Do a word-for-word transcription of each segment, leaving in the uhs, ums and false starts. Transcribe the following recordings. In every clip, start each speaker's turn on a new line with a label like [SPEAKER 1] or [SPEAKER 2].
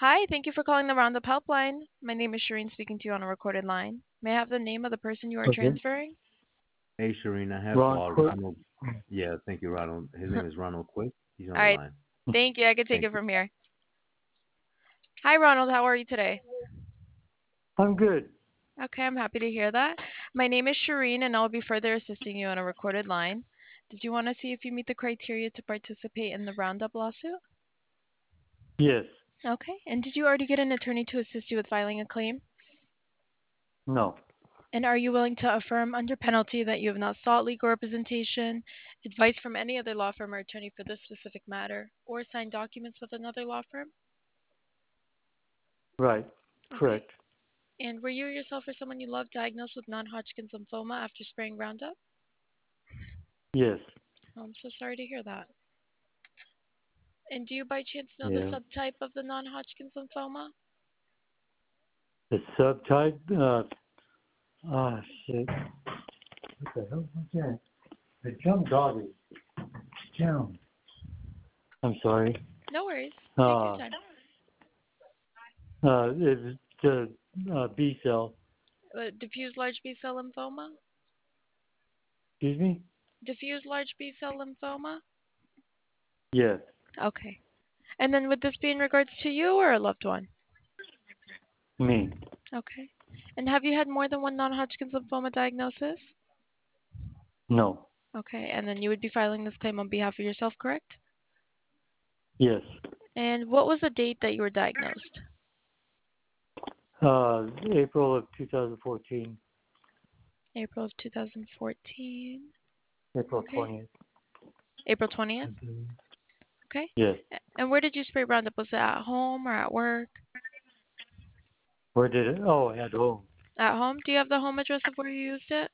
[SPEAKER 1] Hi, thank you for calling the Roundup Helpline. My name is Shireen speaking to you on a recorded line. May I have the name of the person you are
[SPEAKER 2] Okay.
[SPEAKER 1] transferring?
[SPEAKER 3] Hey, Shireen, I have
[SPEAKER 2] Ron
[SPEAKER 3] uh,
[SPEAKER 2] Quick.
[SPEAKER 3] Ronald. Yeah, thank you, Ronald. His name is Ronald Quick. He's on
[SPEAKER 1] All
[SPEAKER 3] the
[SPEAKER 1] right,
[SPEAKER 3] line.
[SPEAKER 1] thank you. I can take
[SPEAKER 3] Thank
[SPEAKER 1] it
[SPEAKER 3] you.
[SPEAKER 1] from here. Hi, Ronald. How are you today?
[SPEAKER 2] I'm good.
[SPEAKER 1] Okay, I'm happy to hear that. My name is Shireen, and I'll be further assisting you on a recorded line. Did you want to see if you meet the criteria to participate in the Roundup lawsuit?
[SPEAKER 2] Yes.
[SPEAKER 1] Okay, and did you already get an attorney to assist you with filing a claim?
[SPEAKER 2] No.
[SPEAKER 1] And are you willing to affirm under penalty that you have not sought legal representation, advice from any other law firm or attorney for this specific matter, or signed documents with another law firm?
[SPEAKER 2] Right.
[SPEAKER 1] Okay.
[SPEAKER 2] Correct.
[SPEAKER 1] And were you yourself or someone you love diagnosed with non-Hodgkin's lymphoma after spraying Roundup?
[SPEAKER 2] Yes.
[SPEAKER 1] Oh, I'm so sorry to hear that. And do you by chance know the
[SPEAKER 2] Yeah.
[SPEAKER 1] subtype of the non-Hodgkin's lymphoma?
[SPEAKER 2] The subtype. Uh. Ah, shit. What the hell was that? The jump doggy. Jump. I'm sorry.
[SPEAKER 1] No worries. Take your
[SPEAKER 2] Uh.
[SPEAKER 1] time.
[SPEAKER 2] Uh. It's the uh, B cell.
[SPEAKER 1] Uh, diffuse large B-cell lymphoma?
[SPEAKER 2] Excuse me.
[SPEAKER 1] Diffuse large B-cell lymphoma?
[SPEAKER 2] Yes.
[SPEAKER 1] Okay. And then would this be in regards to you or a loved one?
[SPEAKER 2] Me.
[SPEAKER 1] Okay. And have you had more than one non-Hodgkin's lymphoma diagnosis?
[SPEAKER 2] No.
[SPEAKER 1] Okay. And then you would be filing this claim on behalf of yourself, correct?
[SPEAKER 2] Yes.
[SPEAKER 1] And what was the date that you were diagnosed?
[SPEAKER 2] Uh. April of two thousand fourteen.
[SPEAKER 1] April of two thousand fourteen.
[SPEAKER 2] April
[SPEAKER 1] Okay.
[SPEAKER 2] twentieth.
[SPEAKER 1] April twentieth.
[SPEAKER 2] I believe.
[SPEAKER 1] Okay.
[SPEAKER 2] Yes.
[SPEAKER 1] And where did you spray Roundup? Was it at home or at work?
[SPEAKER 2] Where did it? Oh, at home.
[SPEAKER 1] At home. Do you have the home address of where you used it?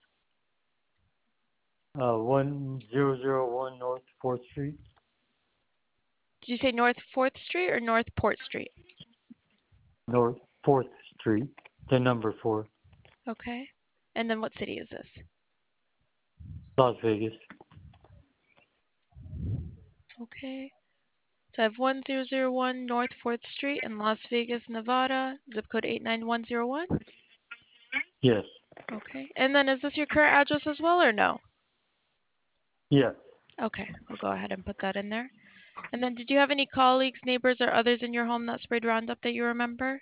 [SPEAKER 2] Uh. One zero zero one North Fourth Street.
[SPEAKER 1] Did you say North fourth Street or North Port Street?
[SPEAKER 2] North Fourth Street, the number four,
[SPEAKER 1] Okay. And then what city is this?
[SPEAKER 2] Las Vegas.
[SPEAKER 1] Okay. So I have one zero zero one North fourth Street in Las Vegas, Nevada, zip code eight nine one zero one.
[SPEAKER 2] Yes.
[SPEAKER 1] Okay. And then is this your current address as well or no?
[SPEAKER 2] Yes.
[SPEAKER 1] Okay. I'll go ahead and put that in there. And then did you have any colleagues, neighbors, or others in your home that sprayed Roundup that you remember?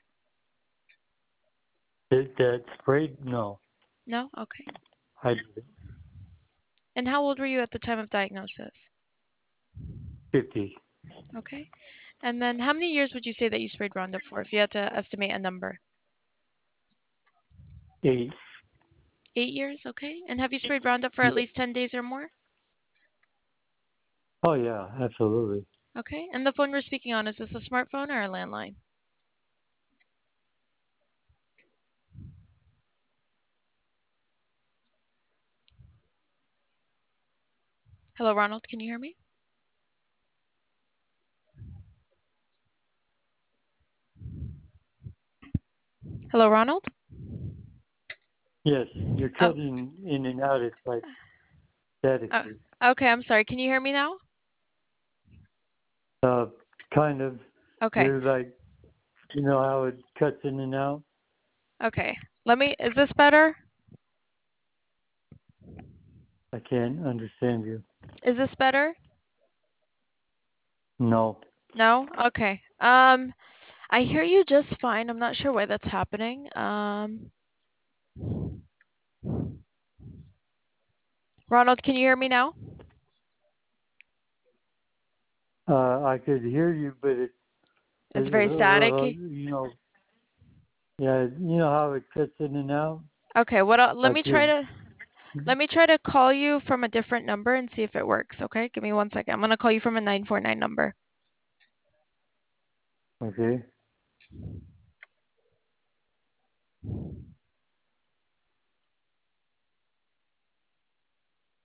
[SPEAKER 2] Did that sprayed? No.
[SPEAKER 1] No? Okay.
[SPEAKER 2] I did.
[SPEAKER 1] And how old were you at the time of diagnosis?
[SPEAKER 2] fifty.
[SPEAKER 1] Okay. And then how many years would you say that you sprayed Roundup for if you had to estimate a number?
[SPEAKER 2] Eight.
[SPEAKER 1] Eight years? Okay. And have you sprayed Roundup for at
[SPEAKER 2] Yes.
[SPEAKER 1] least ten days or more?
[SPEAKER 2] Oh, yeah, absolutely.
[SPEAKER 1] Okay. And the phone we're speaking on, is this a smartphone or a landline? Hello, Ronald. Can you hear me? Hello, Ronald?
[SPEAKER 2] Yes. You're
[SPEAKER 1] Oh,
[SPEAKER 2] cutting in and out. It's like static.
[SPEAKER 1] oh, okay. I'm sorry. Can you hear me now?
[SPEAKER 2] Uh, kind of.
[SPEAKER 1] Okay.
[SPEAKER 2] You're like, you know how it cuts in and out?
[SPEAKER 1] Okay. Let me, is this better?
[SPEAKER 2] I can't understand you.
[SPEAKER 1] Is this better?
[SPEAKER 2] No.
[SPEAKER 1] No? Okay. Um, I hear you just fine. I'm not sure why that's happening. Um, Ronald, can you hear me now?
[SPEAKER 2] Uh, I could hear you, but it's,
[SPEAKER 1] It's
[SPEAKER 2] it's uh,
[SPEAKER 1] very
[SPEAKER 2] uh,
[SPEAKER 1] staticky.
[SPEAKER 2] you know, yeah, you know how it cuts in and out?
[SPEAKER 1] Okay, what I'll, let
[SPEAKER 2] Like
[SPEAKER 1] me
[SPEAKER 2] you're,
[SPEAKER 1] try to let me try to call you from a different number and see if it works, okay? Give me one second. I'm going to call you from a nine four nine number.
[SPEAKER 2] okay.